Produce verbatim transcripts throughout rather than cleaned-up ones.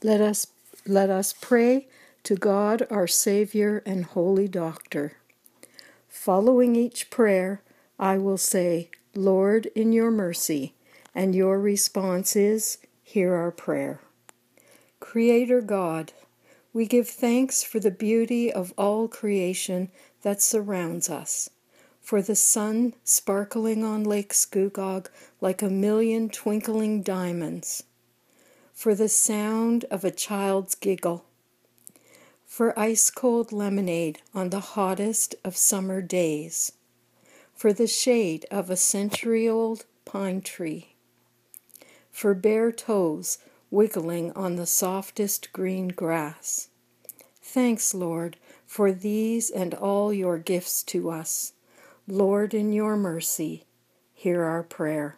Let us, let us pray to God, our Savior and Holy Doctor. Following each prayer, I will say, Lord, in your mercy, and your response is, hear our prayer. Creator God, we give thanks for the beauty of all creation that surrounds us, for the sun sparkling on Lake Scugog like a million twinkling diamonds, for the sound of a child's giggle, for ice-cold lemonade on the hottest of summer days, for the shade of a century-old pine tree, for bare toes wiggling on the softest green grass. Thanks, Lord, for these and all your gifts to us. Lord, in your mercy, hear our prayer.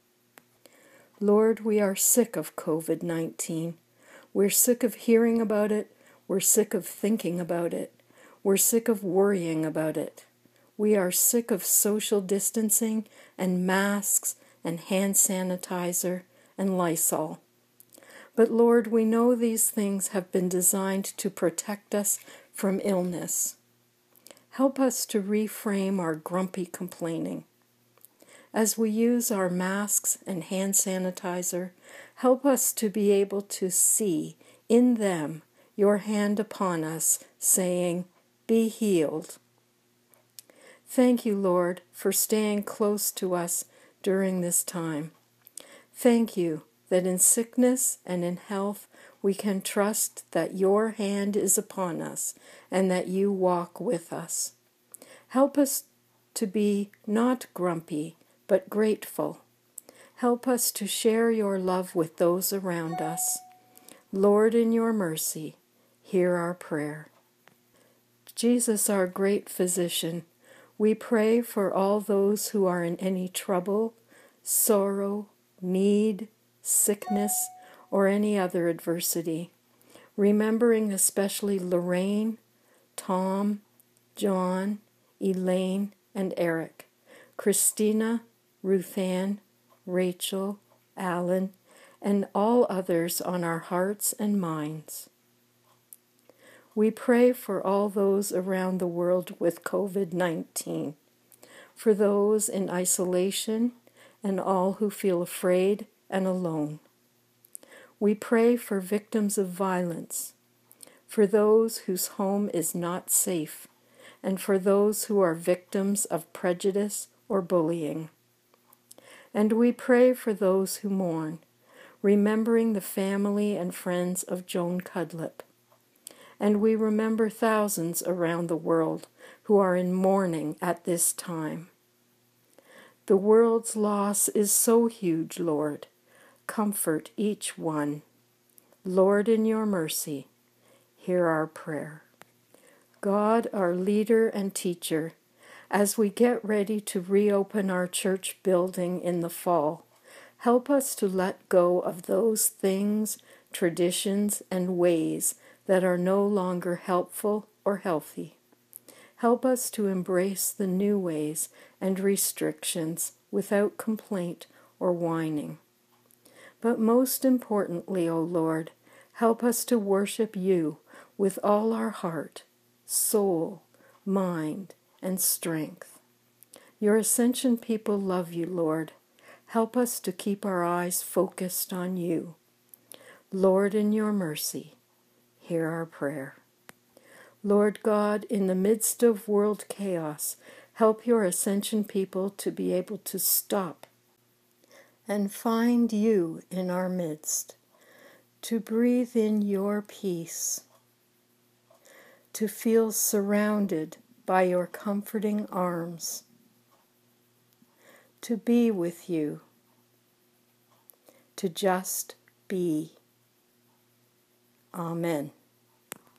Lord, we are sick of covid nineteen. We're sick of hearing about it. We're sick of thinking about it. We're sick of worrying about it. We are sick of social distancing and masks and hand sanitizer and Lysol. But Lord, we know these things have been designed to protect us from illness. Help us to reframe our grumpy complaining. As we use our masks and hand sanitizer, help us to be able to see in them your hand upon us, saying, be healed. Thank you, Lord, for staying close to us during this time. Thank you that in sickness and in health we can trust that your hand is upon us and that you walk with us. Help us to be not grumpy, but grateful. Help us to share your love with those around us. Lord, in your mercy, hear our prayer. Jesus, our great physician, we pray for all those who are in any trouble, sorrow, need, sickness, or any other adversity, remembering especially Lorraine, Tom, John, Elaine, and Eric, Christina, Ruthann, Rachel, Alan, and all others on our hearts and minds. We pray for all those around the world with covid nineteen, for those in isolation and all who feel afraid and alone. We pray for victims of violence, for those whose home is not safe, and for those who are victims of prejudice or bullying. And we pray for those who mourn, remembering the family and friends of Joan Cudlip. And we remember thousands around the world who are in mourning at this time. The world's loss is so huge, Lord. Comfort each one. Lord, in your mercy, hear our prayer. God, our leader and teacher, as we get ready to reopen our church building in the fall, help us to let go of those things, traditions, and ways that are no longer helpful or healthy. Help us to embrace the new ways and restrictions without complaint or whining. But most importantly, O Lord, help us to worship you with all our heart, soul, mind, and strength. Your Ascension people love you, Lord. Help us to keep our eyes focused on you. Lord, in your mercy, hear our prayer. Lord God, in the midst of world chaos, help your Ascension people to be able to stop and find you in our midst, to breathe in your peace, to feel surrounded by your comforting arms, to be with you, to just be. Amen.